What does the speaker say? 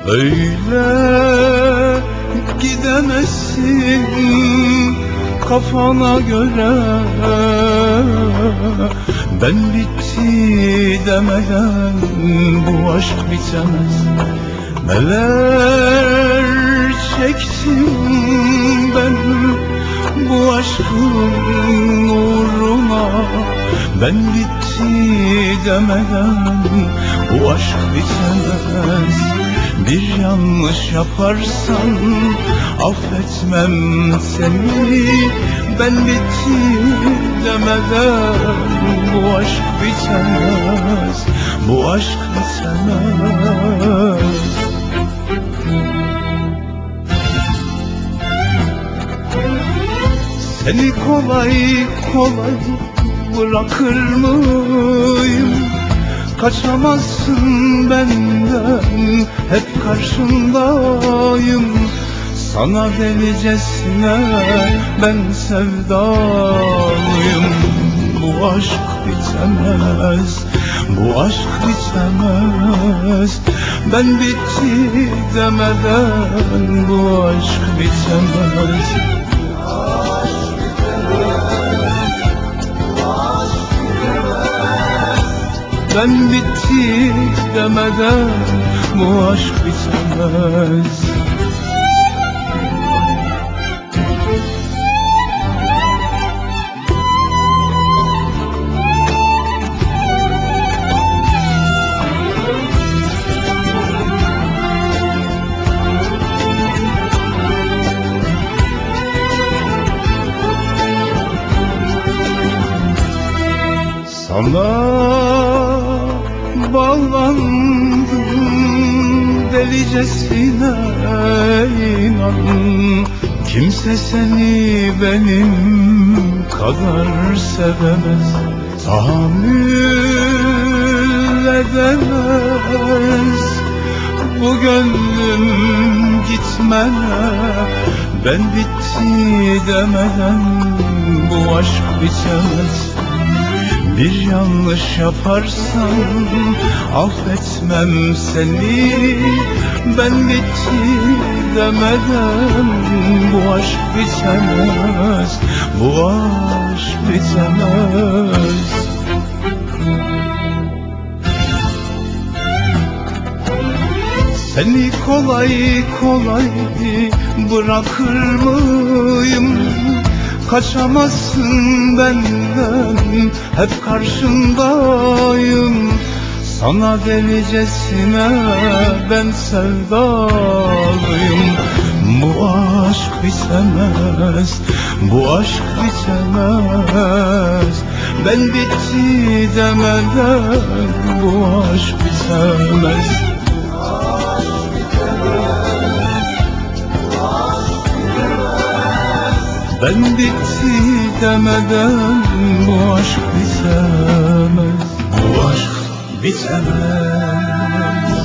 Öyle gidemezsin kafana göre, ben bitti demeden bu aşk bitemez. Neler çektim ben bu aşkın uğruna, ben bitti demeden bu aşk bitemez. Bir yanlış yaparsan affetmem seni, ben bitti demeden bu aşk bitemez, bu aşk bitemez. Seni kolay kolay bırakır mıyım? Kaçamazsın benden, hep karşındayım. Sana delicesine ben sevdalıyım. Bu aşk bitemez, bu aşk bitemez. Ben bitti demeden bu aşk bitemez. Ben bitti demeden bu aşk bitemez. Sana bağlandım delicesine, inan. Kimse seni benim kadar sevemez, tahammül edemez bu gönlüm gitmene. Ben bitti demeden bu aşk bitemez. Bir yanlış yaparsan affetmem seni, ben bitti demeden bu aşk bitemez, bu aşk bitemez. Seni kolay kolay bırakır mıyım? Kaçamazsın benden, hep karşındayım. Sana delicesine ben sevdalıyım. Bu aşk bitemez, bu aşk bitemez. Ben bitti demeden bu aşk bitemez. Ben bitti demeden bu aşk bitemez, bu aşk bitemez.